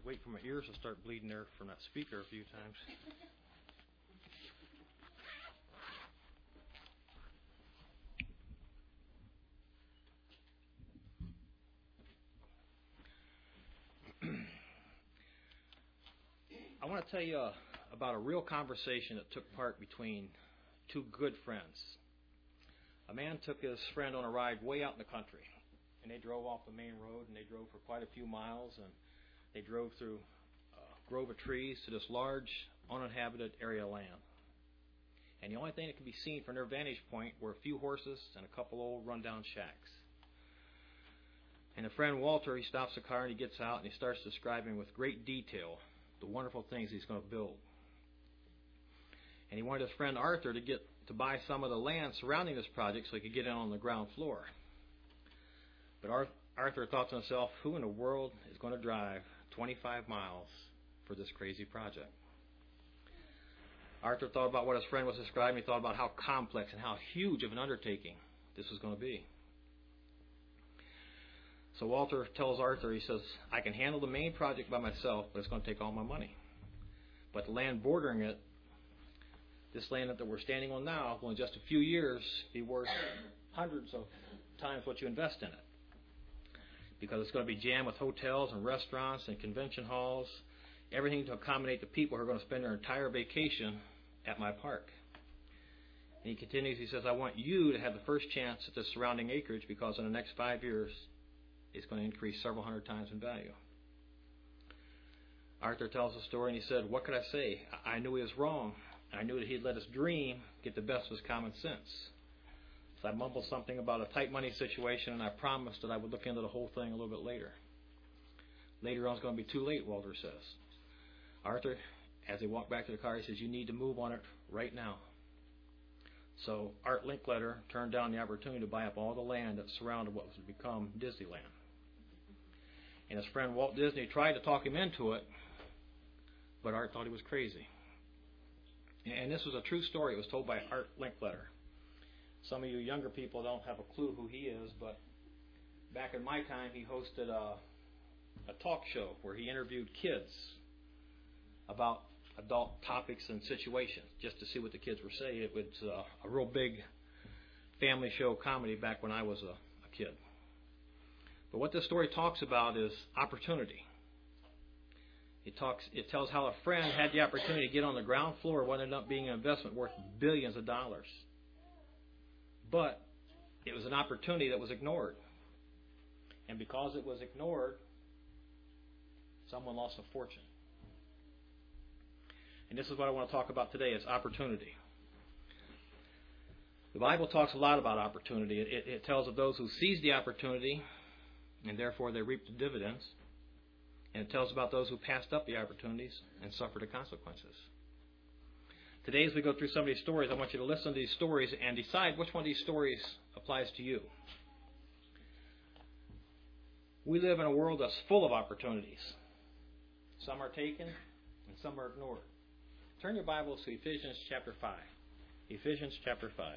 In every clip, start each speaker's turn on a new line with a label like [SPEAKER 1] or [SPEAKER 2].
[SPEAKER 1] wait for my ears to start bleeding there from that speaker a few times. I want to tell you about a real conversation that took part between two good friends. A man took his friend on a ride way out in the country, and they drove off the main road, and they drove for quite a few miles, and they drove through a grove of trees to this large, uninhabited area of land. And the only thing that could be seen from their vantage point were a few horses and a couple old rundown shacks. And the friend Walter, he stops the car and he gets out and he starts describing with great detail the wonderful things he's going to build. And he wanted his friend Arthur to buy some of the land surrounding this project so he could get in on the ground floor. But Arthur thought to himself, who in the world is going to drive 25 miles for this crazy project? Arthur thought about what his friend was describing. He thought about how complex and how huge of an undertaking this was going to be. So Walter tells Arthur, he says, I can handle the main project by myself, but it's going to take all my money. But the land bordering it, this land that we're standing on now, will in just a few years be worth hundreds of times what you invest in it. Because it's going to be jammed with hotels and restaurants and convention halls, everything to accommodate the people who are going to spend their entire vacation at my park. And he continues, he says, I want you to have the first chance at the surrounding acreage because in the next 5 years, it's going to increase several hundred times in value. Arthur tells the story and he said, what could I say? I knew he was wrong. I knew that he'd let his dream get the best of his common sense. So I mumbled something about a tight money situation and I promised that I would look into the whole thing a little bit later. Later on it's going to be too late, Walter says. Arthur, as they walk back to the car, he says, you need to move on it right now. So Art Linkletter turned down the opportunity to buy up all the land that surrounded what was to become Disneyland. And his friend Walt Disney tried to talk him into it, but Art thought he was crazy. And this was a true story. It was told by Art Linkletter. Some of you younger people don't have a clue who he is, but back in my time, he hosted a talk show where he interviewed kids about adult topics and situations just to see what the kids were saying. It was a real big family show comedy back when I was a kid. But what this story talks about is opportunity. It tells how a friend had the opportunity to get on the ground floor of what ended up being an investment worth billions of dollars. But it was an opportunity that was ignored. And because it was ignored, someone lost a fortune. And this is what I want to talk about today, is opportunity. The Bible talks a lot about opportunity. It tells of those who seize the opportunity, and therefore they reap the dividends. And it tells about those who passed up the opportunities and suffered the consequences. Today, as we go through some of these stories, I want you to listen to these stories and decide which one of these stories applies to you. We live in a world that's full of opportunities. Some are taken and some are ignored. Turn your Bibles to Ephesians chapter 5. Ephesians chapter 5.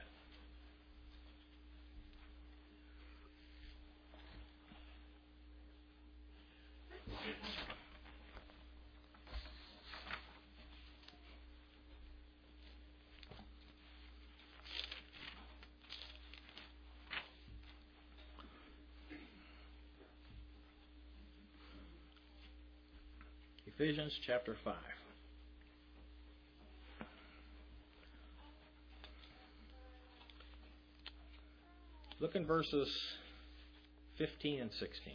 [SPEAKER 1] Ephesians chapter 5. Look in verses 15 and 16. It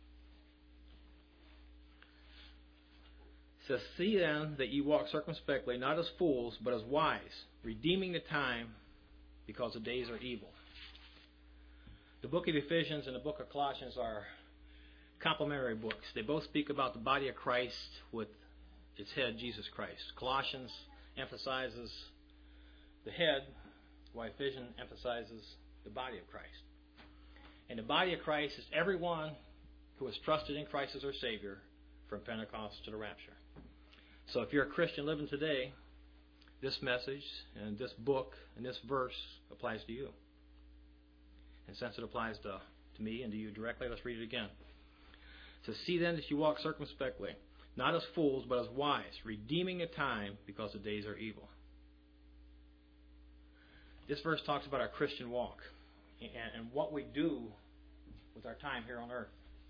[SPEAKER 1] says, see then that ye walk circumspectly, not as fools, but as wise, redeeming the time, because the days are evil. The book of Ephesians and the book of Colossians are complementary books. They both speak about the body of Christ with its head, Jesus Christ. Colossians emphasizes the head, while Ephesians emphasizes the body of Christ. And the body of Christ is everyone who has trusted in Christ as their Savior from Pentecost to the rapture. So if you're a Christian living today, this message and this book and this verse applies to you. And since it applies to me and to you directly, let's read it again. So see then that you walk circumspectly, not as fools, but as wise, redeeming the time because the days are evil. This verse talks about our Christian walk and what we do with our time here on earth.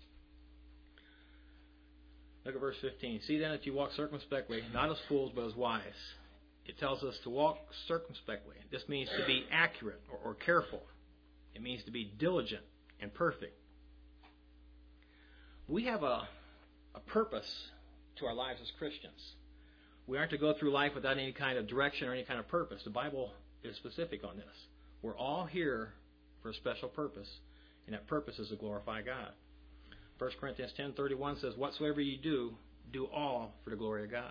[SPEAKER 1] Look at verse 15. See then that you walk circumspectly, not as fools, but as wise. It tells us to walk circumspectly. This means to be accurate or careful. It means to be diligent and perfect. We have a purpose to our lives as Christians. We aren't to go through life without any kind of direction or any kind of purpose. The Bible is specific on this. We're all here for a special purpose, and that purpose is to glorify God. 1 Corinthians 10:31 says, whatsoever you do, do all for the glory of God.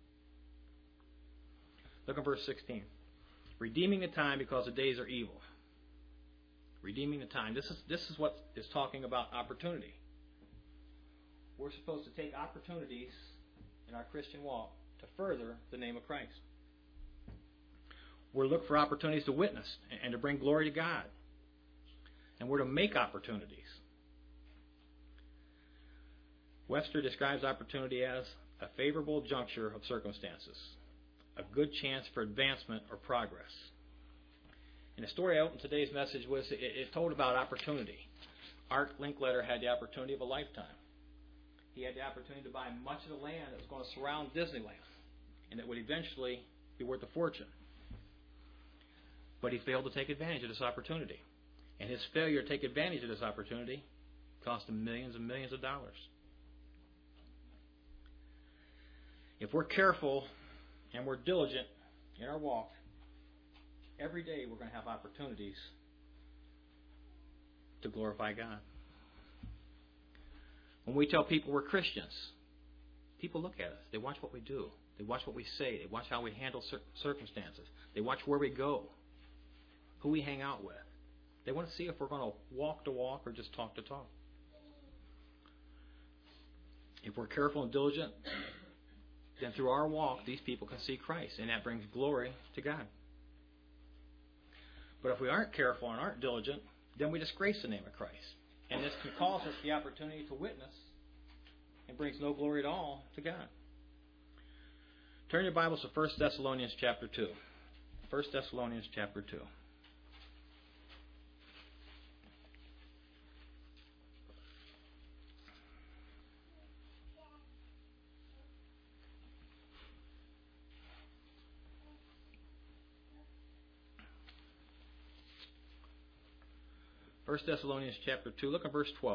[SPEAKER 1] Look at verse 16. Redeeming the time because the days are evil. Redeeming the time. This is what is talking about opportunity. We're supposed to take opportunities in our Christian walk to further the name of Christ. We're to look for opportunities to witness and to bring glory to God. And we're to make opportunities. Webster describes opportunity as a favorable juncture of circumstances, a good chance for advancement or progress. And the story I opened today's message was it told about opportunity. Art Linkletter had the opportunity of a lifetime. He had the opportunity to buy much of the land that was going to surround Disneyland and that would eventually be worth a fortune. But he failed to take advantage of this opportunity. And his failure to take advantage of this opportunity cost him millions and millions of dollars. If we're careful and we're diligent in our walk, every day we're going to have opportunities to glorify God. When we tell people we're Christians, people look at us. They watch what we do. They watch what we say. They watch how we handle circumstances. They watch where we go, who we hang out with. They want to see if we're going to walk or just talk to talk. If we're careful and diligent, then through our walk, these people can see Christ, and that brings glory to God. But if we aren't careful and aren't diligent, then we disgrace the name of Christ. And this can cost us the opportunity to witness and brings no glory at all to God. Turn your Bibles to 1 Thessalonians chapter 2. 1 Thessalonians chapter 2. 1 Thessalonians chapter 2, look at verse 12.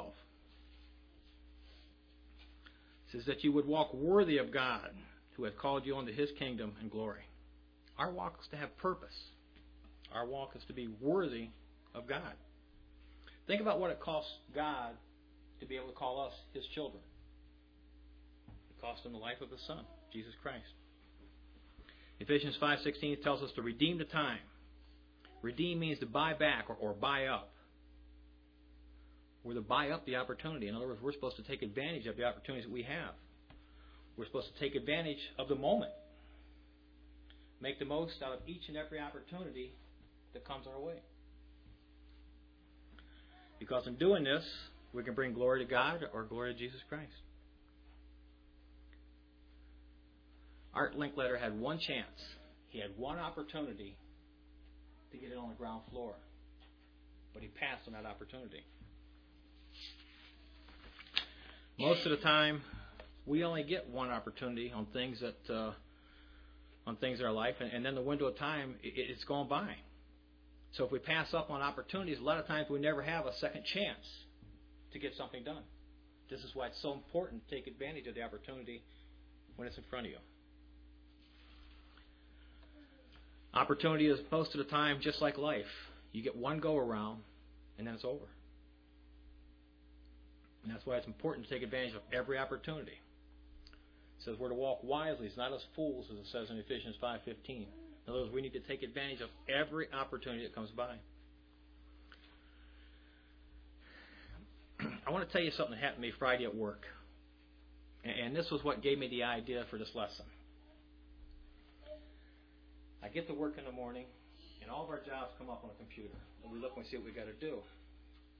[SPEAKER 1] It says that you would walk worthy of God who hath called you unto his kingdom and glory. Our walk is to have purpose. Our walk is to be worthy of God. Think about what it costs God to be able to call us his children. It cost him the life of his Son, Jesus Christ. Ephesians 5:16 tells us to redeem the time. Redeem means to buy back or buy up. We're to buy up the opportunity. In other words, we're supposed to take advantage of the opportunities that we have. We're supposed to take advantage of the moment. Make the most out of each and every opportunity that comes our way. Because in doing this, we can bring glory to God or glory to Jesus Christ. Art Linkletter had one chance. He had one opportunity to get it on the ground floor. But he passed on that opportunity. Most of the time, we only get one opportunity on things in our life, and then the window of time, it's gone by. So if we pass up on opportunities, a lot of times we never have a second chance to get something done. This is why it's so important to take advantage of the opportunity when it's in front of you. Opportunity is most of the time just like life. You get one go around, and then it's over. And that's why it's important to take advantage of every opportunity. It says we're to walk wisely, it's not as fools, as it says in Ephesians 5:15. In other words, we need to take advantage of every opportunity that comes by. I want to tell you something that happened to me Friday at work. And this was what gave me the idea for this lesson. I get to work in the morning, and all of our jobs come up on a computer. And we look and we see what we got to do.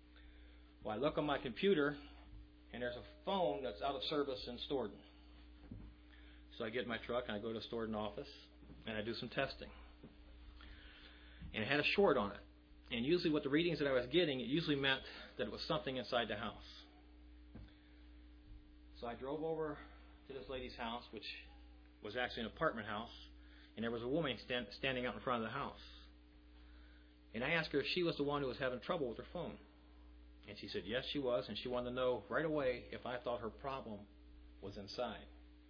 [SPEAKER 1] Well, I look on my computer, and there's a phone that's out of service in Storden. So I get in my truck and I go to a Storedon office and I do some testing. And it had a short on it. And usually what the readings that I was getting, it usually meant that it was something inside the house. So I drove over to this lady's house, which was actually an apartment house, and there was a woman standing out in front of the house. And I asked her if she was the one who was having trouble with her phone. And she said yes, she was, and she wanted to know right away if I thought her problem was inside.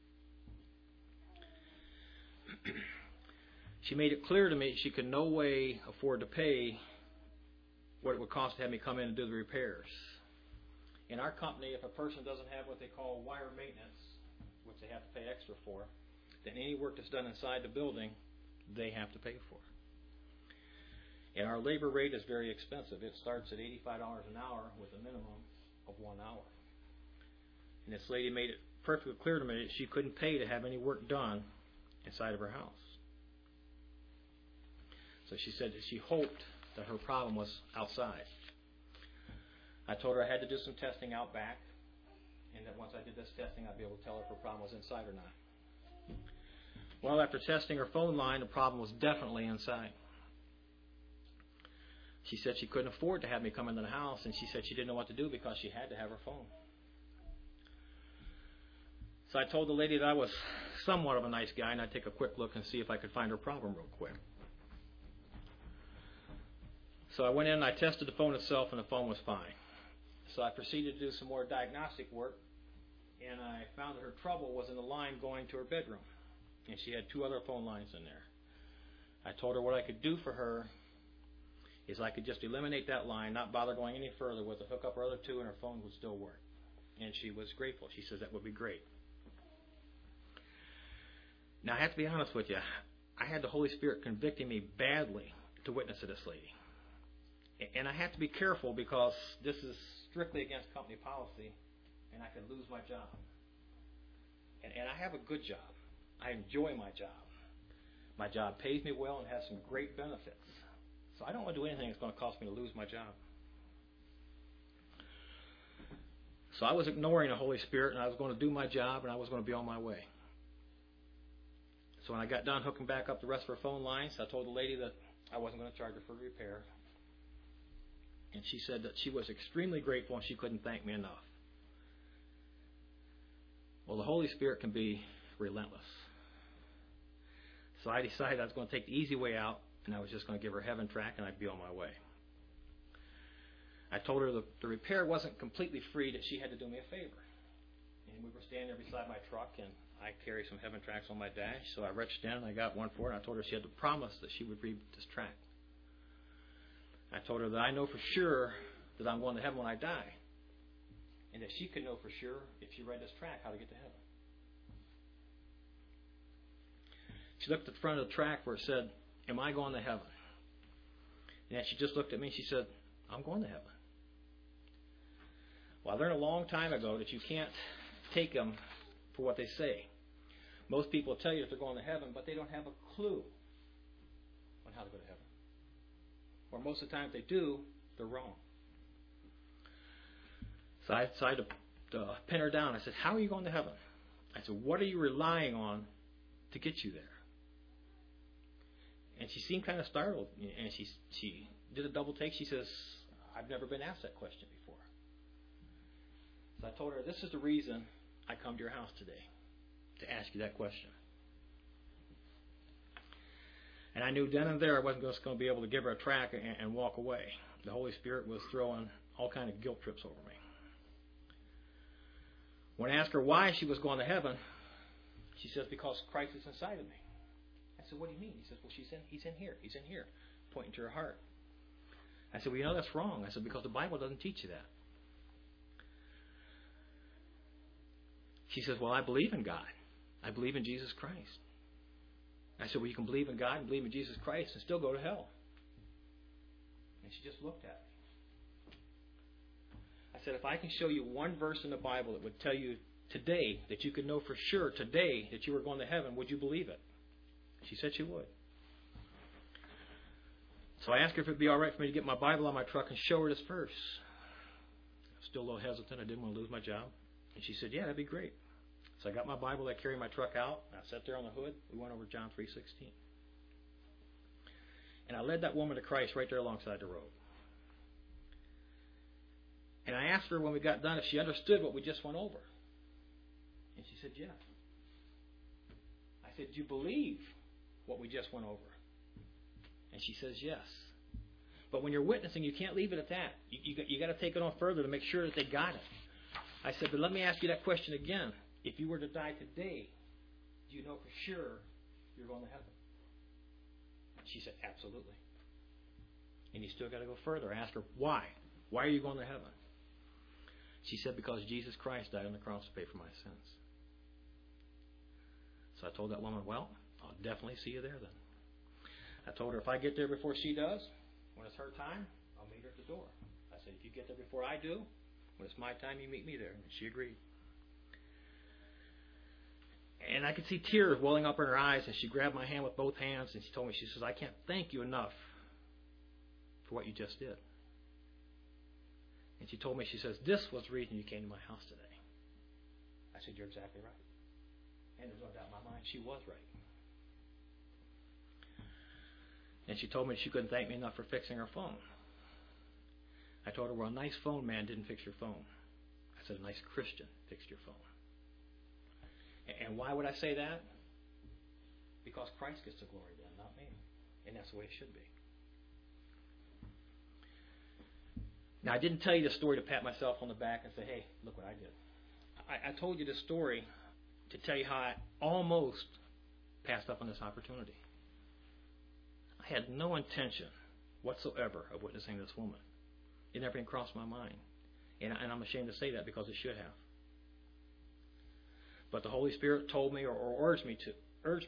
[SPEAKER 1] She made it clear to me she could no way afford to pay what it would cost to have me come in and do the repairs. In our company, if a person doesn't have what they call wire maintenance, which they have to pay extra for, then any work that's done inside the building, they have to pay for. And our labor rate is very expensive. It starts at $85 an hour with a minimum of 1 hour. And this lady made it perfectly clear to me that she couldn't pay to have any work done inside of her house. So she said that she hoped that her problem was outside. I told her I had to do some testing out back, and that once I did this testing, I'd be able to tell her if her problem was inside or not. Well, after testing her phone line, the problem was definitely inside. She said she couldn't afford to have me come into the house, and she said she didn't know what to do because she had to have her phone. So I told the lady that I was somewhat of a nice guy, and I'd take a quick look and see if I could find her problem real quick. So I went in and I tested the phone itself, and the phone was fine. So I proceeded to do some more diagnostic work, and I found that her trouble was in the line going to her bedroom, and she had 2 other phone lines in there. I told her what I could do for her is I could just eliminate that line, not bother going any further with it, hook up her other 2, and her phone would still work. And she was grateful. She says that would be great. Now, I have to be honest with you. I had the Holy Spirit convicting me badly to witness to this lady. And I have to be careful because this is strictly against company policy, and I could lose my job. And I have a good job. I enjoy my job. My job pays me well and has some great benefits. So I don't want to do anything that's going to cost me to lose my job. So I was ignoring the Holy Spirit, and I was going to do my job, and I was going to be on my way. So when I got done hooking back up the rest of her phone lines, I told the lady that I wasn't going to charge her for the repair. And she said that she was extremely grateful and she couldn't thank me enough. Well, the Holy Spirit can be relentless. So I decided I was going to take the easy way out, and I was just going to give her heaven track, and I'd be on my way. I told her the repair wasn't completely free, that she had to do me a favor. And we were standing there beside my truck, and I carry some heaven tracks on my dash, so I reached in and I got one for her, and I told her she had to promise that she would read this track. I told her that I know for sure that I'm going to heaven when I die, and that she could know for sure, if she read this track, how to get to heaven. She looked at the front of the track where it said, "Am I going to heaven?" And she just looked at me and she said, "I'm going to heaven." Well, I learned a long time ago that you can't take them for what they say. Most people tell you that they're going to heaven, but they don't have a clue on how to go to heaven. Or most of the time, if they do, they're wrong. So I decided to pin her down. I said, "How are you going to heaven?" I said, "What are you relying on to get you there?" And she seemed kind of startled. And she did a double take. She says, "I've never been asked that question before." So I told her, "This is the reason I come to your house today, to ask you that question." And I knew then and there I wasn't just going to be able to give her a track and walk away. The Holy Spirit was throwing all kind of guilt trips over me. When I asked her why she was going to heaven, she says, "Because Christ is inside of me." I said, "What do you mean?" He says, "Well, he's in here. He's in here," pointing to her heart. I said, "Well, you know that's wrong." I said, "Because the Bible doesn't teach you that." She says, "Well, I believe in God. I believe in Jesus Christ." I said, "Well, you can believe in God and believe in Jesus Christ and still go to hell." And she just looked at me. I said, "If I can show you one verse in the Bible that would tell you today that you could know for sure today that you were going to heaven, would you believe it?" She said she would. So I asked her if it would be all right for me to get my Bible on my truck and show her this verse. I was still a little hesitant. I didn't want to lose my job. And she said, "Yeah, that'd be great." So I got my Bible. I carried my truck out. I sat there on the hood. We went over John 3:16. And I led that woman to Christ right there alongside the road. And I asked her when we got done if she understood what we just went over. And she said, yes. I said, do you believe what we just went over? And she says, yes. But when you're witnessing, you can't leave it at that. You got to take it on further to make sure that they got it. I said, but let me ask you that question again. If you were to die today, do you know for sure you're going to heaven? She said, absolutely. And you still got to go further. I asked her, why? Why are you going to heaven? She said, because Jesus Christ died on the cross to pay for my sins. So I told that woman, well, I'll definitely see you there then. I told her if I get there before she does, when it's her time, I'll meet her at the door. I said, if you get there before I do, when it's my time, you meet me there. And she agreed. And I could see tears welling up in her eyes, and she grabbed my hand with both hands, and she told me, she says, I can't thank you enough for what you just did. And she told me, she says, this was the reason you came to my house today. I said, you're exactly right. And there's no doubt in my mind, she was right. And she told me she couldn't thank me enough for fixing her phone. I told her, well, a nice phone man didn't fix your phone. I said, a nice Christian fixed your phone. And why would I say that? Because Christ gets the glory then, not me. And that's the way it should be. Now, I didn't tell you this story to pat myself on the back and say, hey, look what I did. I told you this story to tell you how I almost passed up on this opportunity. I had no intention whatsoever of witnessing this woman. It never even crossed my mind. And I'm ashamed to say that because it should have. But the Holy Spirit told me or urged me to.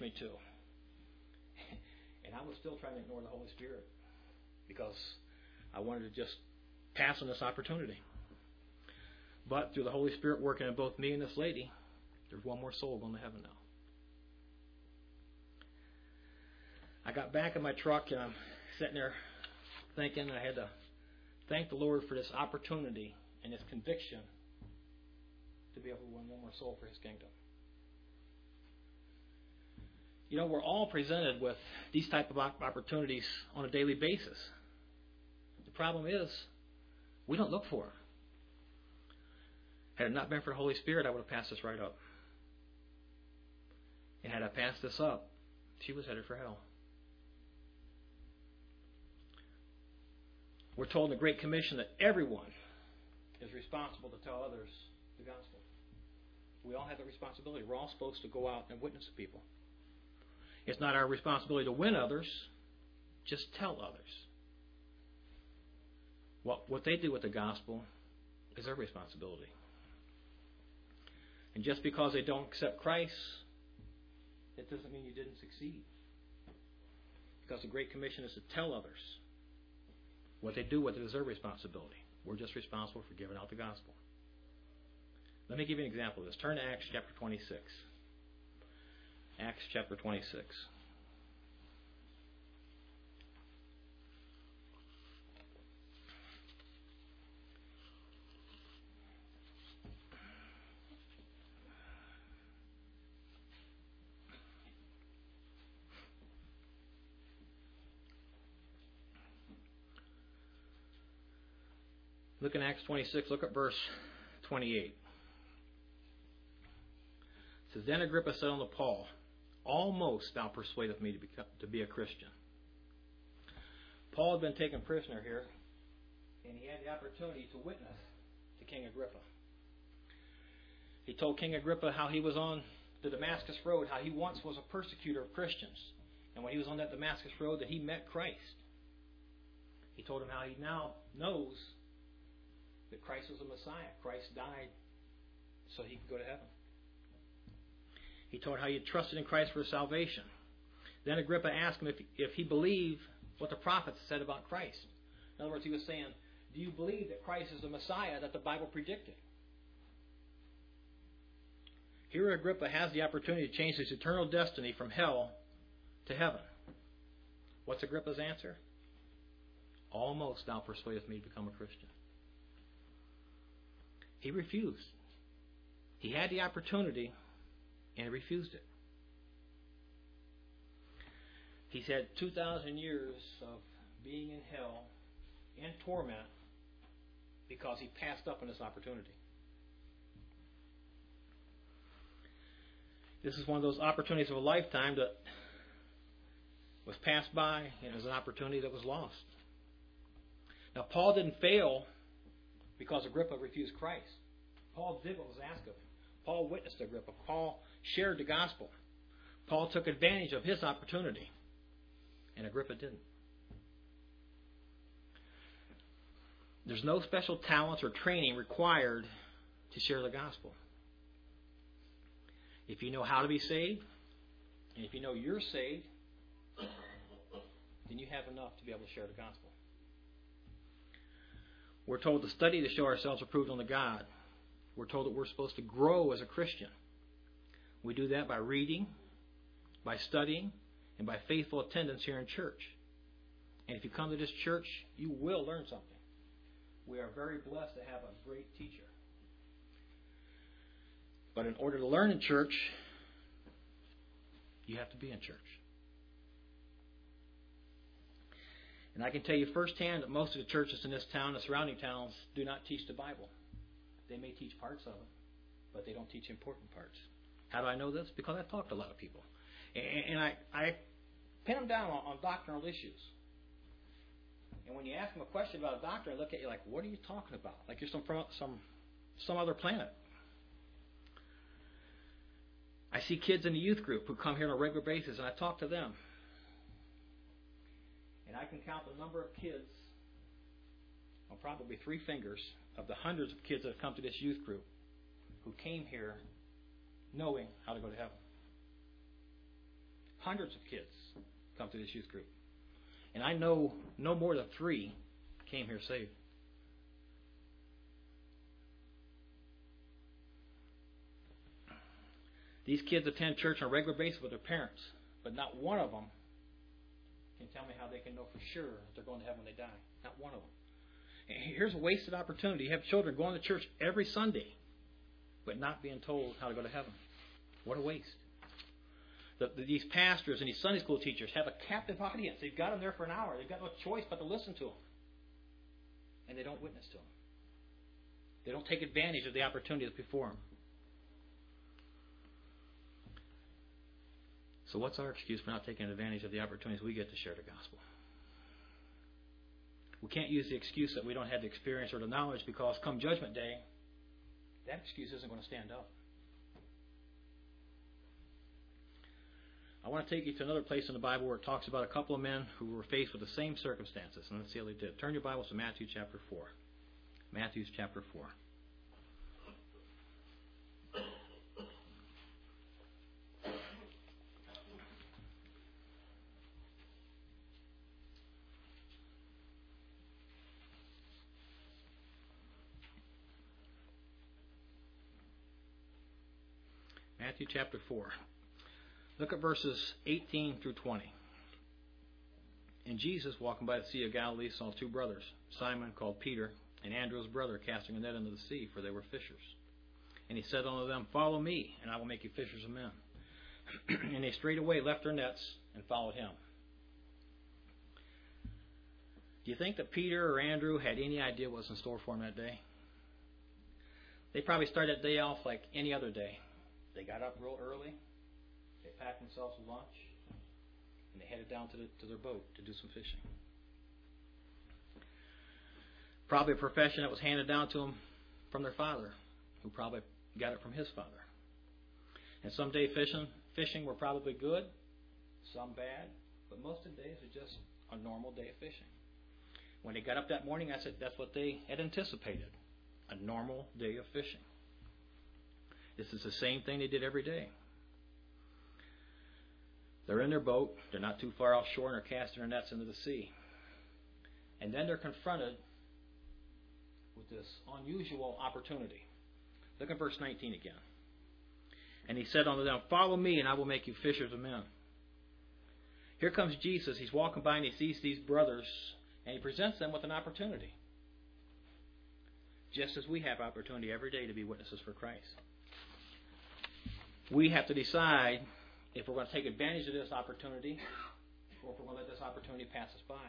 [SPEAKER 1] And I was still trying to ignore the Holy Spirit because I wanted to just pass on this opportunity. But through the Holy Spirit working in both me and this lady, there's one more soul going to heaven now. I got back in my truck and I'm sitting there thinking I had to thank the Lord for this opportunity and this conviction to be able to win one more soul for His kingdom. You know, we're all presented with these type of opportunities on a daily basis. The problem is, we don't look for them. Had it not been for the Holy Spirit, I would have passed this right up. And had I passed this up, she was headed for hell. We're told in the Great Commission that everyone is responsible to tell others the gospel. We all have that responsibility. We're all supposed to go out and witness to people. It's not our responsibility to win others, just tell others. What they do with the gospel is their responsibility. And just because they don't accept Christ, it doesn't mean you didn't succeed. Because the Great Commission is to tell others. What they do with it is their responsibility. We're just responsible for giving out the gospel. Let me give you an example of this. Turn to Acts chapter 26. Acts chapter 26. Look in Acts 26, look at verse 28. It says, Then Agrippa said unto Paul, Almost thou persuadest me to be a Christian. Paul had been taken prisoner here, and he had the opportunity to witness to King Agrippa. He told King Agrippa how he was on the Damascus Road, how he once was a persecutor of Christians. And when he was on that Damascus Road, that he met Christ. He told him how he now knows that Christ was the Messiah. Christ died so he could go to heaven. He told how he had trusted in Christ for his salvation. Then Agrippa asked him if he believed what the prophets said about Christ. In other words, he was saying, do you believe that Christ is the Messiah that the Bible predicted? Here Agrippa has the opportunity to change his eternal destiny from hell to heaven. What's Agrippa's answer? Almost thou persuadest me to become a Christian. He refused. He had the opportunity, and he refused it. He's had 2,000 years of being in hell, in torment, because he passed up on this opportunity. This is one of those opportunities of a lifetime that was passed by, and it was an opportunity that was lost. Now, Paul didn't fail because Agrippa refused Christ. Paul did what was asked of him. Paul witnessed Agrippa. Paul shared the gospel. Paul took advantage of his opportunity, and Agrippa didn't. There's no special talents or training required to share the gospel. If you know how to be saved, and if you know you're saved, then you have enough to be able to share the gospel. We're told to study to show ourselves approved unto God. We're told that we're supposed to grow as a Christian. We do that by reading, by studying, and by faithful attendance here in church. And if you come to this church, you will learn something. We are very blessed to have a great teacher. But in order to learn in church, you have to be in church. And I can tell you firsthand that most of the churches in this town, the surrounding towns, do not teach the Bible. They may teach parts of it, but they don't teach important parts. How do I know this? Because I've talked to a lot of people. And I pin them down on doctrinal issues. And when you ask them a question about a doctrine, they look at you like, what are you talking about? Like you're from some other planet. I see kids in the youth group who come here on a regular basis, and I talk to them. And I can count the number of kids on probably 3 fingers of the hundreds of kids that have come to this youth group who came here knowing how to go to heaven. Hundreds of kids come to this youth group. And I know no more than 3 came here saved. These kids attend church on a regular basis with their parents, but not one of them can tell me how they can know for sure that they're going to heaven when they die. Not one of them. And here's a wasted opportunity. You have children going to church every Sunday, but not being told how to go to heaven. What a waste. These pastors and these Sunday school teachers have a captive audience. They've got them there for an hour. They've got no choice but to listen to them. And they don't witness to them. They don't take advantage of the opportunity that's before them. So what's our excuse for not taking advantage of the opportunities we get to share the gospel? We can't use the excuse that we don't have the experience or the knowledge, because come Judgment Day, that excuse isn't going to stand up. I want to take you to another place in the Bible where it talks about a couple of men who were faced with the same circumstances. And let's see how they did. Turn your Bibles to Matthew chapter 4. Matthew chapter 4. Matthew chapter 4. Look at verses 18 through 20. And Jesus, walking by the Sea of Galilee, saw 2 brothers, Simon called Peter, and Andrew his brother, casting a net into the sea, for they were fishers. And he said unto them, Follow me, and I will make you fishers of men. And they straightway left their nets and followed him. Do you think that Peter or Andrew had any idea what was in store for them that day? They probably started that day off like any other day. They got up real early. They packed themselves a lunch, and they headed down to their boat to do some fishing. Probably a profession that was handed down to them from their father, who probably got it from his father. And some day fishing were probably good, some bad, but most of the days were just a normal day of fishing. When they got up that morning, I said that's what they had anticipated, a normal day of fishing. This is the same thing they did every day. They're in their boat. They're not too far offshore, and they're casting their nets into the sea. And then they're confronted with this unusual opportunity. Look at verse 19 again. And he said unto them, Follow me, and I will make you fishers of men. Here comes Jesus. He's walking by, and he sees these brothers, and he presents them with an opportunity. Just as we have opportunity every day to be witnesses for Christ. we have to decide if we're going to take advantage of this opportunity or if we're going to let this opportunity pass us by.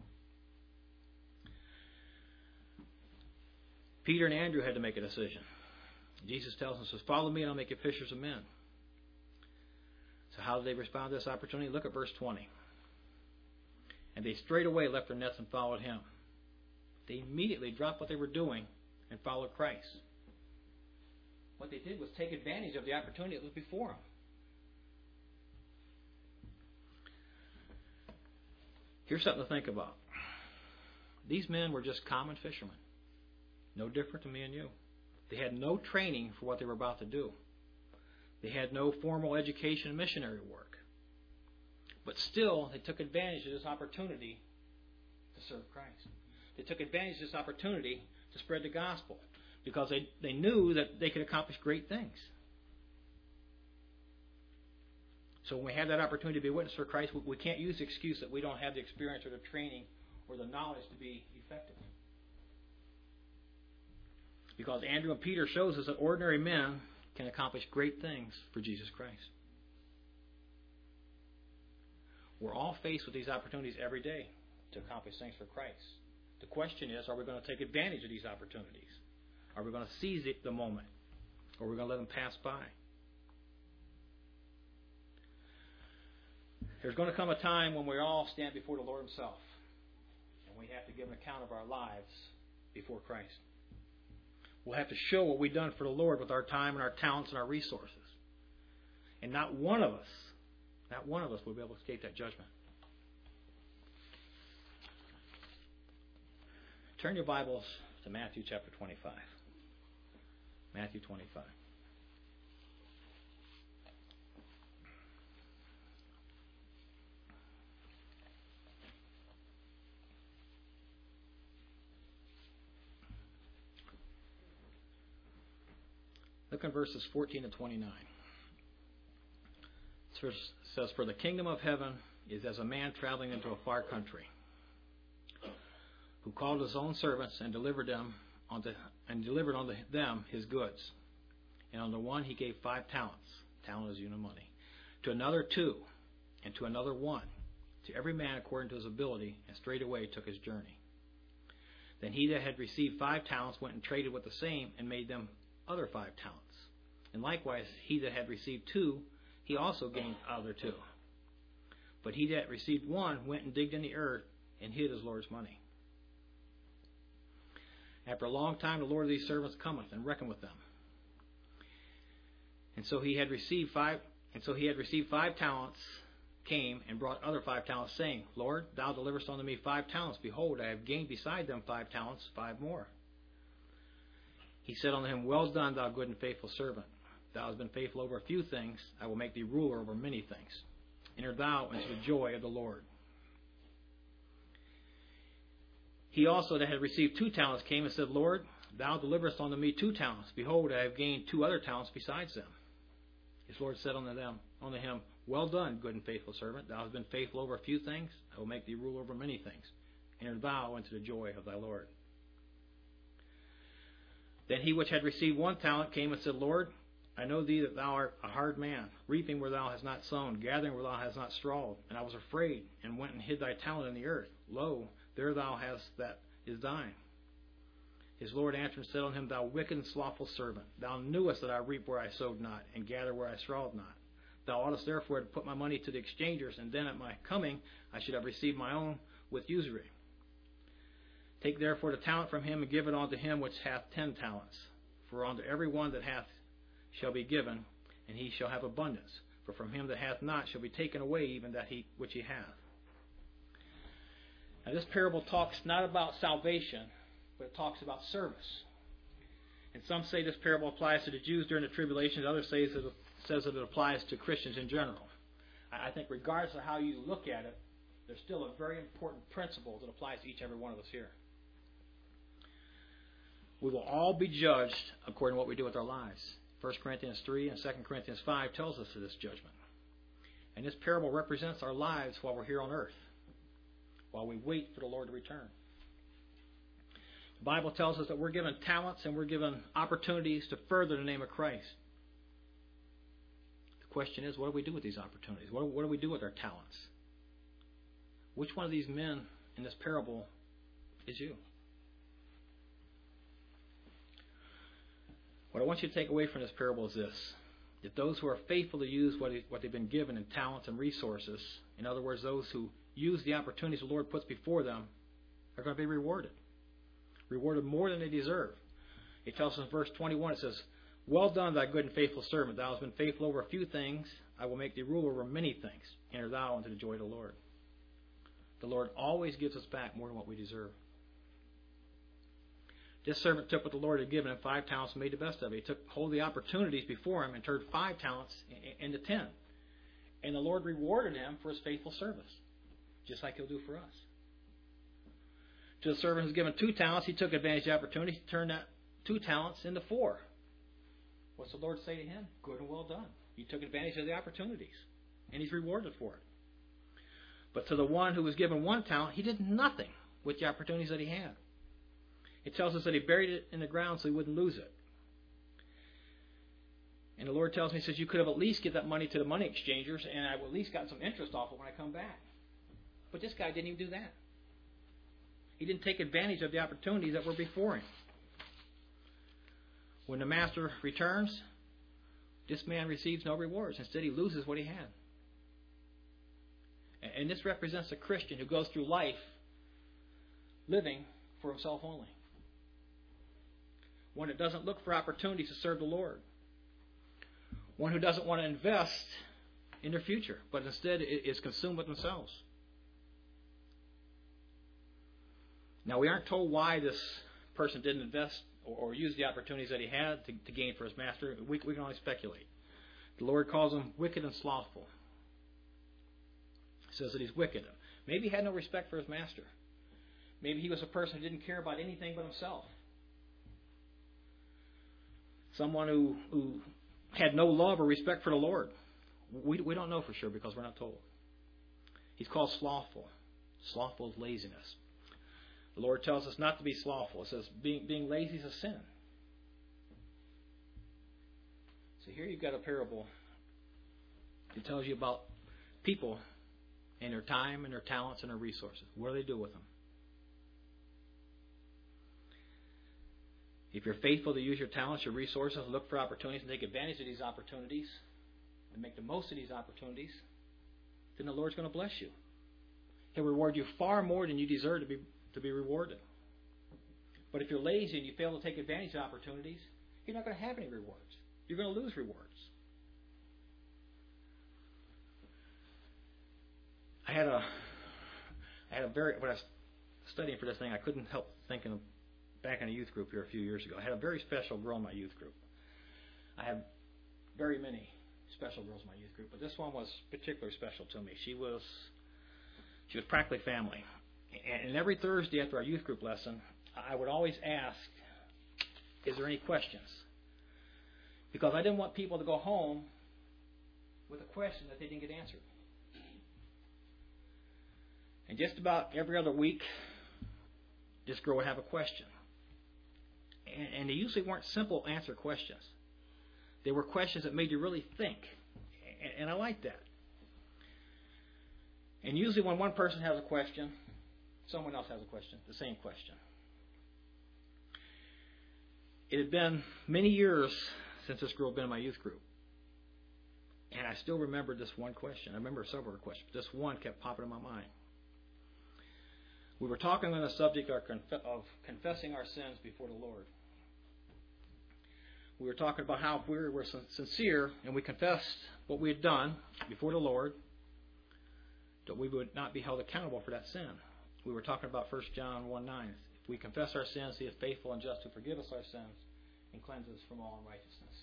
[SPEAKER 1] Peter and Andrew had to make a decision. Jesus tells them, says, "Follow me and I'll make you fishers of men." So how did they respond to this opportunity? Look at verse 20. "And they straightway left their nets and followed him." They immediately dropped what they were doing and followed Christ. What they did was take advantage of the opportunity that was before them. Here's something to think about. These men were just common fishermen. No different than me and you. They had no training for what they were about to do. They had no formal education and missionary work. But still, they took advantage of this opportunity to serve Christ. They took advantage of this opportunity to spread the gospel because they knew that they could accomplish great things. So when we have that opportunity to be a witness for Christ, we can't use the excuse that we don't have the experience or the training or the knowledge to be effective. Because Andrew and Peter shows us that ordinary men can accomplish great things for Jesus Christ. We're all faced with these opportunities every day to accomplish things for Christ. The question is, are we going to take advantage of these opportunities? Are we going to seize the moment? Or are we going to let them pass by? There's going to come a time when we all stand before the Lord Himself. And we have to give an account of our lives before Christ. We'll have to show what we've done for the Lord with our time and our talents and our resources. And not one of us will be able to escape that judgment. Turn your Bibles to Matthew chapter 25. Matthew 25. Look in verses 14 to 29. It says, "For the kingdom of heaven is as a man traveling into a far country, who called his own servants and delivered unto them his goods. And unto one he gave 5 talents. Talent is unit of money. To another 2, and to another 1. To every man according to his ability, and straightway took his journey. Then he that had received 5 talents went and traded with the same, and made them other 5 talents. And likewise he that had received 2, he also gained other 2. But he that received 1 went and digged in the earth, and hid his Lord's money. After a long time the Lord of these servants cometh, and reckoned with them. And so he had received 5 talents, came and brought other 5 talents, saying, Lord, thou deliverest unto me 5 talents. Behold, I have gained beside them 5 talents, 5 more. He said unto him, Well done, thou good and faithful servant. Thou hast been faithful over a few things, I will make thee ruler over many things. Enter thou into the joy of the Lord. He also that had received 2 talents came and said, Lord, thou deliverest unto me 2 talents. Behold, I have gained 2 other talents besides them. His Lord said unto him, Well done, good and faithful servant. Thou hast been faithful over a few things, I will make thee ruler over many things. Enter thou into the joy of thy Lord. Then he which had received 1 talent came and said, Lord, I know thee that thou art a hard man, reaping where thou hast not sown, gathering where thou hast not strawed. And I was afraid, and went and hid thy talent in the earth. Lo, there thou hast that is thine. His Lord answered and said unto him, Thou wicked and slothful servant, thou knewest that I reap where I sowed not, and gather where I strawed not. Thou oughtest therefore to put my money to the exchangers, and then at my coming I should have received my own with usury. Take therefore the talent from him, and give it unto him which hath 10 talents. For unto every one that hath shall be given, and he shall have abundance. For from him that hath not shall be taken away even that which he hath. Now this parable talks not about salvation, but it talks about service. And some say this parable applies to the Jews during the tribulation, others say says that it applies to Christians in general. I think regardless of how you look at it, there's still a very important principle that applies to each and every one of us here. We will all be judged according to what we do with our lives. 1 Corinthians 3 and 2 Corinthians 5 tells us of this judgment. And this parable represents our lives while we're here on earth, while we wait for the Lord to return. The Bible tells us that we're given talents and we're given opportunities to further the name of Christ. The question is, what do we do with these opportunities? What do we do with our talents? Which one of these men in this parable is you? What I want you to take away from this parable is this: that those who are faithful to use what they've been given in talents and resources, in other words, those who use the opportunities the Lord puts before them, are going to be rewarded. Rewarded more than they deserve. It tells us in verse 21, it says, "Well done, thy good and faithful servant. Thou hast been faithful over a few things. I will make thee ruler over many things. Enter thou into the joy of the Lord." The Lord always gives us back more than what we deserve. This servant took what the Lord had given him, 5 talents, and made the best of it. He took hold of the opportunities before him and turned 5 talents into 10. And the Lord rewarded him for his faithful service, just like he'll do for us. To the servant who's given 2 talents, he took advantage of the opportunity to turn that 2 talents into 4. What's the Lord say to him? Good and well done. You took advantage of the opportunities, and he's rewarded for it. But to the one who was given 1 talent, he did nothing with the opportunities that he had. It tells us that he buried it in the ground so he wouldn't lose it. And the Lord tells me, he says, you could have at least given that money to the money exchangers, and I would at least got some interest off it when I come back. But this guy didn't even do that. He didn't take advantage of the opportunities that were before him. When the master returns, this man receives no rewards. Instead, he loses what he had. And this represents a Christian who goes through life living for himself only. One that doesn't look for opportunities to serve the Lord. One who doesn't want to invest in their future, but instead is consumed with themselves. Now, we aren't told why this person didn't invest or use the opportunities that he had to gain for his master. We can only speculate. The Lord calls him wicked and slothful. He says that he's wicked. Maybe he had no respect for his master. Maybe he was a person who didn't care about anything but himself. Someone who had no love or respect for the Lord. We don't know for sure because we're not told. He's called slothful. Slothful is laziness. The Lord tells us not to be slothful. It says being lazy is a sin. So here you've got a parable that tells you about people and their time and their talents and their resources. What do they do with them? If you're faithful to use your talents, your resources, look for opportunities and take advantage of these opportunities and make the most of these opportunities, then the Lord's going to bless you. He'll reward you far more than you deserve to be rewarded. But if you're lazy and you fail to take advantage of opportunities, you're not going to have any rewards. You're going to lose rewards. When I was studying for this thing, I couldn't help thinking of back in a youth group here a few years ago. I had a very special girl in my youth group. I have very many special girls in my youth group, but this one was particularly special to me. She was practically family. And every Thursday after our youth group lesson, I would always ask, is there any questions? Because I didn't want people to go home with a question that they didn't get answered. And just about every other week, this girl would have a question. And they usually weren't simple answer questions. They were questions that made you really think. And I like that. And usually when one person has a question, someone else has a question, the same question. It had been many years since this girl had been in my youth group. And I still remember this one question. I remember several questions, but this one kept popping in my mind. We were talking on the subject of confessing our sins before the Lord. We were talking about how if we were sincere and we confessed what we had done before the Lord, that we would not be held accountable for that sin. We were talking about 1 John 1:9. If we confess our sins, He is faithful and just to forgive us our sins and cleanse us from all unrighteousness.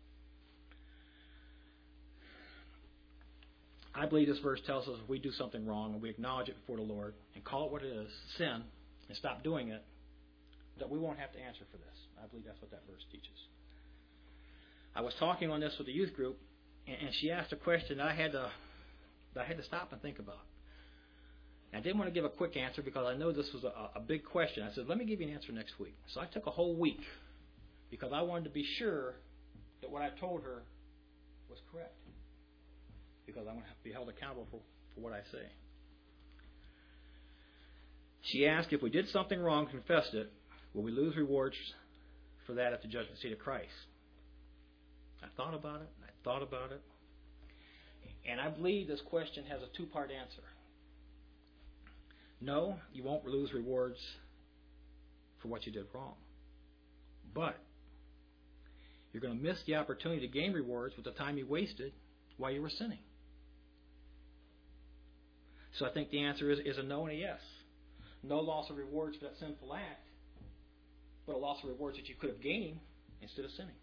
[SPEAKER 1] I believe this verse tells us if we do something wrong and we acknowledge it before the Lord and call it what it is, sin, and stop doing it, that we won't have to answer for this. I believe that's what that verse teaches. I was talking on this with the youth group, and she asked a question that I had to stop and think about. And I didn't want to give a quick answer because I know this was a big question. I said, let me give you an answer next week. So I took a whole week because I wanted to be sure that what I told her was correct. because I'm going to have to be held accountable for what I say. She asked, if we did something wrong, confessed it, will we lose rewards for that at the judgment seat of Christ? I thought about it. And I believe this question has a two-part answer. No, you won't lose rewards for what you did wrong. But you're going to miss the opportunity to gain rewards with the time you wasted while you were sinning. So I think the answer is a no and a yes. No loss of rewards for that sinful act, but a loss of rewards that you could have gained instead of sinning.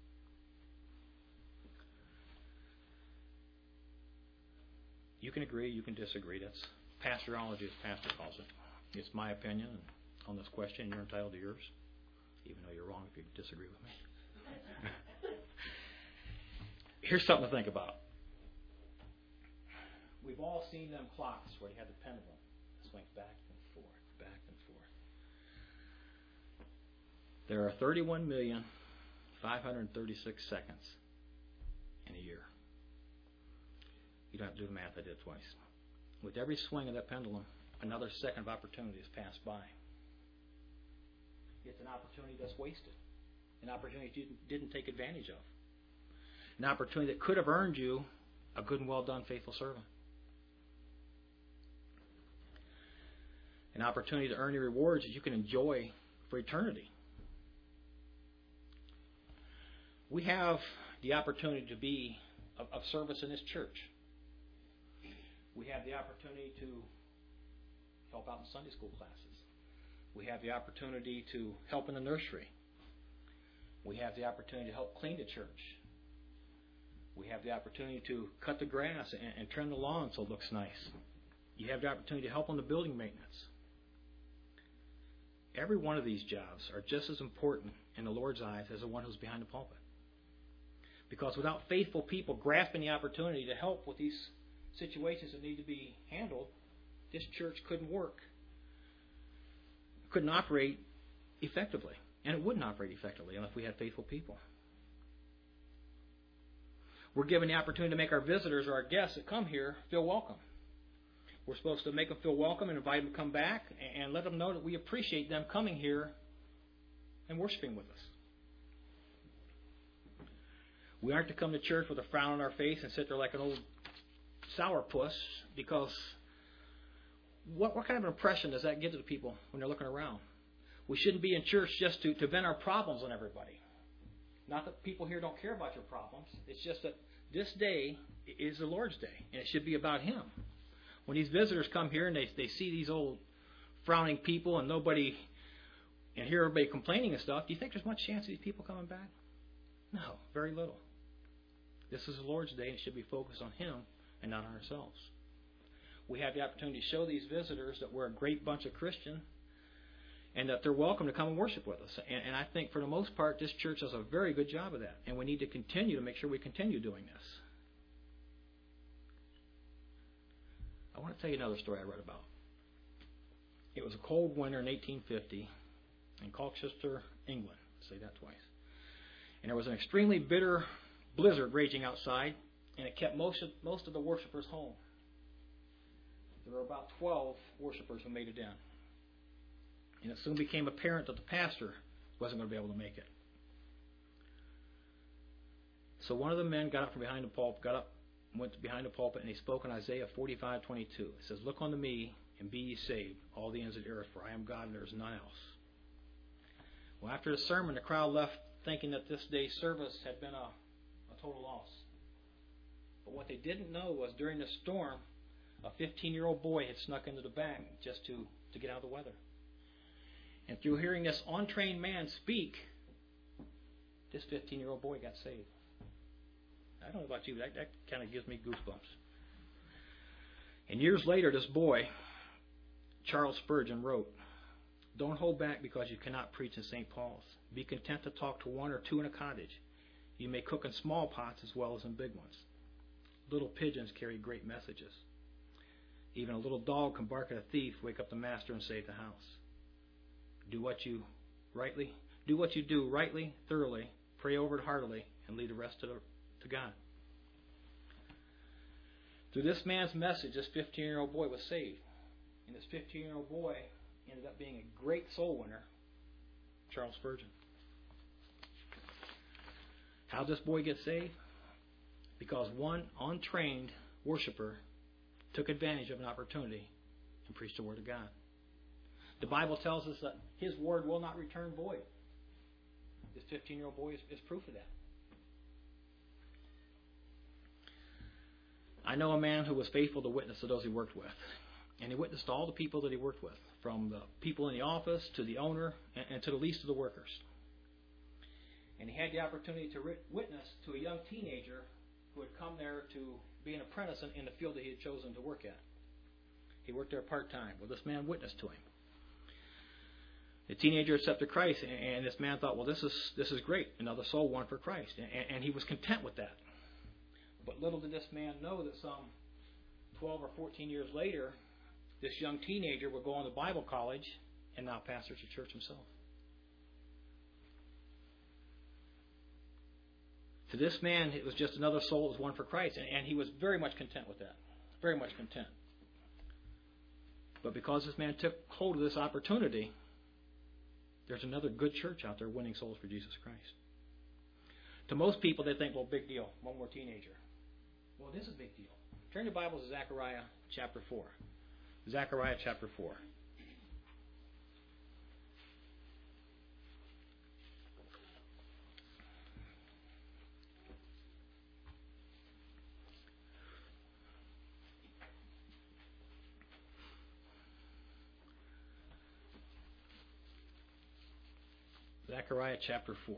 [SPEAKER 1] You can agree, you can disagree. That's pastorology, as Pastor calls it. It's my opinion on this question. You're entitled to yours, even though you're wrong if you disagree with me. Here's something to think about. We've all seen them clocks where you have the pendulum. It swings back and forth, back and forth. There are 31,536 seconds in a year. You don't have to do the math, I did it twice. With every swing of that pendulum, another second of opportunity has passed by. It's an opportunity that's wasted. An opportunity you didn't take advantage of. An opportunity that could have earned you a good and well done, faithful servant. An opportunity to earn your rewards that you can enjoy for eternity. We have the opportunity to be of service in this church. We have the opportunity to help out in Sunday school classes. We have the opportunity to help in the nursery. We have the opportunity to help clean the church. We have the opportunity to cut the grass and trim the lawn so it looks nice. You have the opportunity to help on the building maintenance. Every one of these jobs are just as important in the Lord's eyes as the one who's behind the pulpit. Because without faithful people grasping the opportunity to help with these situations that need to be handled, this church couldn't work, couldn't operate effectively. And it wouldn't operate effectively unless we had faithful people. We're given the opportunity to make our visitors or our guests that come here feel welcome. We're supposed to make them feel welcome and invite them to come back and let them know that we appreciate them coming here and worshiping with us. We aren't to come to church with a frown on our face and sit there like an old sourpuss, because what kind of an impression does that give to the people when they're looking around? We shouldn't be in church just to vent our problems on everybody. Not that people here don't care about your problems. It's just that this day is the Lord's day, and it should be about Him. When these visitors come here and they see these old frowning people and hear everybody complaining and stuff, do you think there's much chance of these people coming back? No, very little. This is the Lord's day, and it should be focused on Him and not on ourselves. We have the opportunity to show these visitors that we're a great bunch of Christians and that they're welcome to come and worship with us. And I think for the most part, this church does a very good job of that. And we need to continue to make sure we continue doing this. I want to tell you another story I read about. It was a cold winter in 1850 in Colchester, England. I'll say that twice. And there was an extremely bitter blizzard raging outside, and it kept most of the worshipers home. There were about 12 worshipers who made it in. And it soon became apparent that the pastor wasn't going to be able to make it. So one of the men got up from behind the pulpit, went behind the pulpit, and he spoke in Isaiah 45:22. It says, "Look unto me, and be ye saved, all the ends of the earth, for I am God, and there is none else." Well, after the sermon, the crowd left thinking that this day's service had been a total loss. But what they didn't know was during the storm, a 15-year-old boy had snuck into the back just to get out of the weather. And through hearing this untrained man speak, this 15-year-old boy got saved. I don't know about you, but that kind of gives me goosebumps. And years later, this boy, Charles Spurgeon, wrote, "Don't hold back because you cannot preach in St. Paul's. Be content to talk to one or two in a cottage. You may cook in small pots as well as in big ones. Little pigeons carry great messages. Even a little dog can bark at a thief, wake up the master, and save the house. Do what you do rightly, thoroughly, pray over it heartily, and lead the rest to God." Through this man's message, this 15-year-old boy was saved. And this 15-year-old boy ended up being a great soul winner, Charles Spurgeon. How did this boy get saved? Because one untrained worshiper took advantage of an opportunity and preached the Word of God. The Bible tells us that His Word will not return void. This 15-year-old boy is proof of that. I know a man who was faithful to witness to those he worked with. And he witnessed to all the people that he worked with, from the people in the office to the owner and to the least of the workers. And he had the opportunity to witness to a young teenager who had come there to be an apprentice in the field that he had chosen to work at. He worked there part-time. Well, this man witnessed to him. The teenager accepted Christ, and this man thought, well, this is great. Another soul won for Christ. And he was content with that. But little did this man know that some 12 or 14 years later, this young teenager would go on to Bible college and now pastors a church himself. To this man, it was just another soul that was won for Christ, and he was very much content with that. Very much content. But because this man took hold of this opportunity, there's another good church out there winning souls for Jesus Christ. To most people, they think, well, big deal, one more teenager. Well, it is a big deal. Turn your Bibles to Zechariah chapter 4. Zechariah chapter 4. Zechariah chapter 4.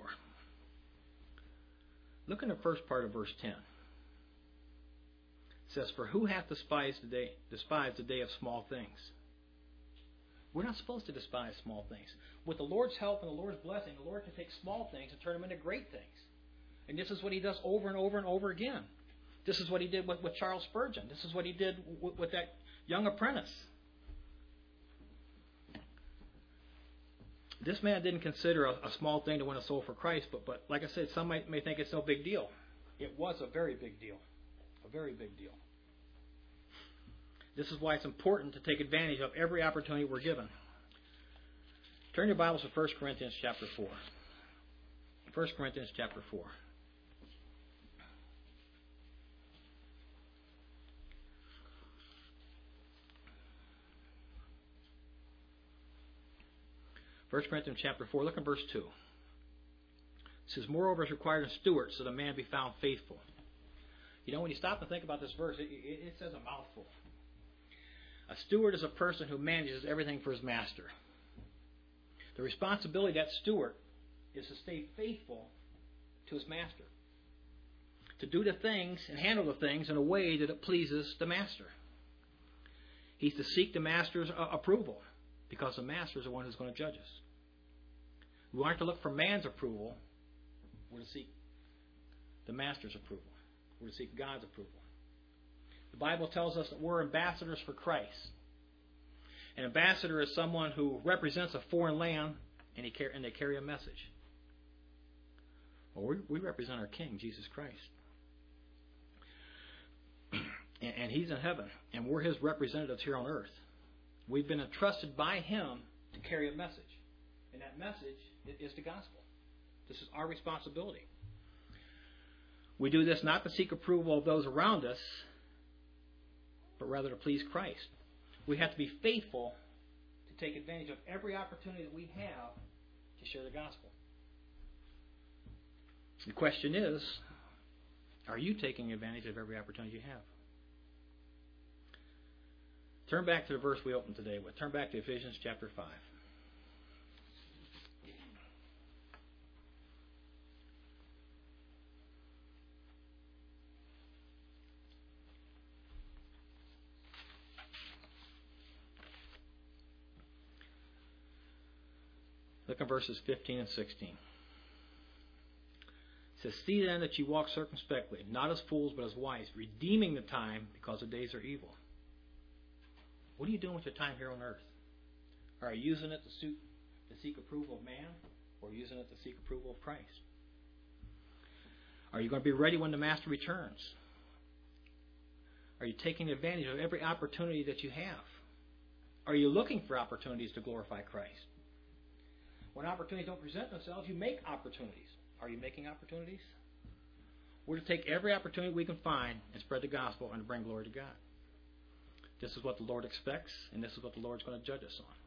[SPEAKER 1] Look in the first part of verse 10. It says, "For who hath despised the day of small things?" We're not supposed to despise small things. With the Lord's help and the Lord's blessing, the Lord can take small things and turn them into great things. And this is what He does over and over and over again. This is what He did with Charles Spurgeon. This is what He did with that young apprentice. This man didn't consider a small thing to win a soul for Christ, but like I said, some may think it's no big deal. It was a very big deal. A very big deal. This is why it's important to take advantage of every opportunity we're given. Turn your Bibles to 1 Corinthians chapter 4. 1 Corinthians chapter 4. First Corinthians chapter 4, look at verse 2. It says, "Moreover is required a steward, so that a man be found faithful." You know, when you stop and think about this verse, it says a mouthful. A steward is a person who manages everything for his master. The responsibility of that steward is to stay faithful to his master. To do the things and handle the things in a way that it pleases the master. He's to seek the master's approval, because the master is the one who's going to judge us. We aren't to look for man's approval. We're to seek the master's approval. We're to seek God's approval. The Bible tells us that we're ambassadors for Christ. An ambassador is someone who represents a foreign land and they carry a message. Well, we represent our King, Jesus Christ. And He's in heaven, and we're His representatives here on earth. We've been entrusted by Him to carry a message. And that message is the gospel. This is our responsibility. We do this not to seek approval of those around us, but rather to please Christ. We have to be faithful to take advantage of every opportunity that we have to share the gospel. The question is, are you taking advantage of every opportunity you have? Turn back to the verse we opened today with. Turn back to Ephesians chapter 5. Look at verses 15 and 16. It says, "See then that you walk circumspectly, not as fools but as wise, redeeming the time, because the days are evil." What are you doing with your time here on earth? Are you using it to seek approval of man, or using it to seek approval of Christ? Are you going to be ready when the Master returns? Are you taking advantage of every opportunity that you have? Are you looking for opportunities to glorify Christ? When opportunities don't present themselves, you make opportunities. Are you making opportunities? We're to take every opportunity we can find and spread the gospel and to bring glory to God. This is what the Lord expects, and this is what the Lord's going to judge us on.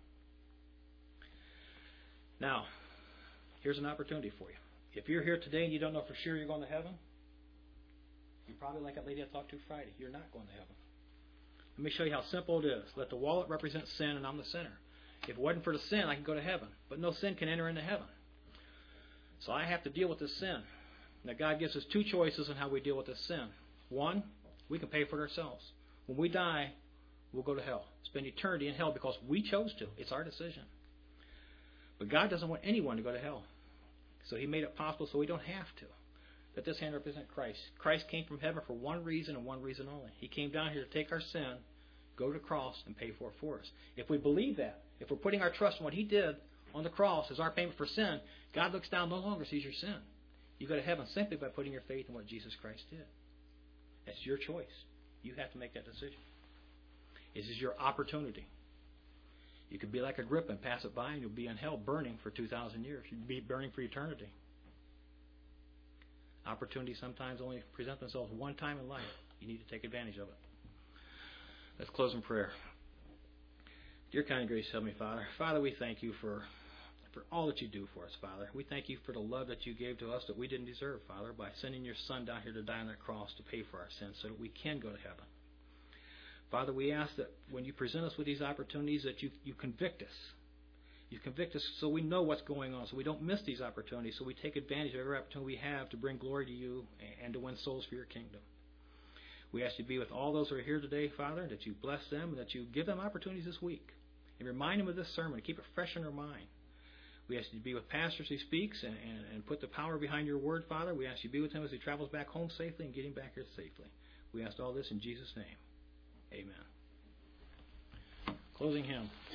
[SPEAKER 1] Now, here's an opportunity for you. If you're here today and you don't know for sure you're going to heaven, you're probably like that lady I talked to Friday. You're not going to heaven. Let me show you how simple it is. Let the wallet represent sin, and I'm the sinner. If it wasn't for the sin, I can go to heaven. But no sin can enter into heaven. So I have to deal with this sin. Now, God gives us two choices on how we deal with this sin. One, we can pay for it ourselves. When we die, we'll go to hell. Spend eternity in hell because we chose to. It's our decision. But God doesn't want anyone to go to hell. So He made it possible so we don't have to. Let this hand represent Christ. Christ came from heaven for one reason and one reason only. He came down here to take our sin, go to the cross, and pay for it for us. If we believe that, if we're putting our trust in what He did on the cross as our payment for sin, God looks down, no longer sees your sin. You go to heaven simply by putting your faith in what Jesus Christ did. That's your choice. You have to make that decision. This is your opportunity. You could be like Agrippa and pass it by, and you'll be in hell burning for 2,000 years. You'll be burning for eternity. Opportunities sometimes only present themselves one time in life. You need to take advantage of it. Let's close in prayer. Dear kind and gracious Heavenly Father, Father, we thank You for all that You do for us, Father. We thank You for the love that You gave to us that we didn't deserve, Father, by sending Your Son down here to die on that cross to pay for our sins so that we can go to heaven. Father, we ask that when You present us with these opportunities that you convict us. You convict us so we know what's going on, so we don't miss these opportunities, so we take advantage of every opportunity we have to bring glory to You and to win souls for Your kingdom. We ask You to be with all those who are here today, Father, that You bless them and that You give them opportunities this week. And remind them of this sermon, keep it fresh in their mind. We ask You to be with Pastor as he speaks and put the power behind Your word, Father. We ask You to be with him as he travels back home safely and get him back here safely. We ask all this in Jesus' name. Amen. Closing hymn.